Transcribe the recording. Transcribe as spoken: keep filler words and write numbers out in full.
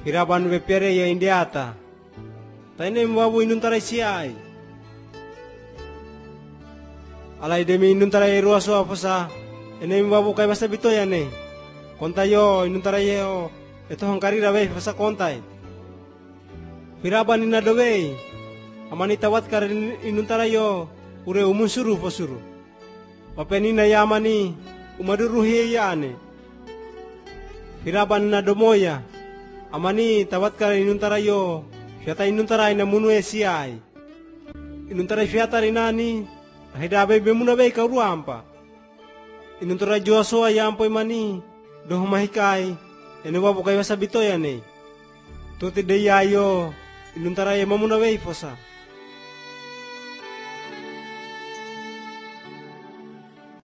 Hiraban bepere ya indiata. Taine mbabu inuntara siai. Alai demi inuntara ruas so apasa. Ene mbabu kai basa bitoya ne. Konta yo inuntara yo. Eto hangkari rabe basa kontai. Hiraban inadobe. Amani tawat kar inuntara yo. Ure umun suru posuru. Papenina ya amani. Umaduru hiya ane. Hiraban inadomoya. Amani tawat kar inuntara yo. Fiata inuntara ina munu esiai. Inuntara fiata rinani. Ahida be bemuna be ka ruampa. Inuntara joso ayampo imani. Doh mahikai. Ene wabu kai basa bitoya ne. Tuti de yayo. Inuntara ye mamuna be fosa.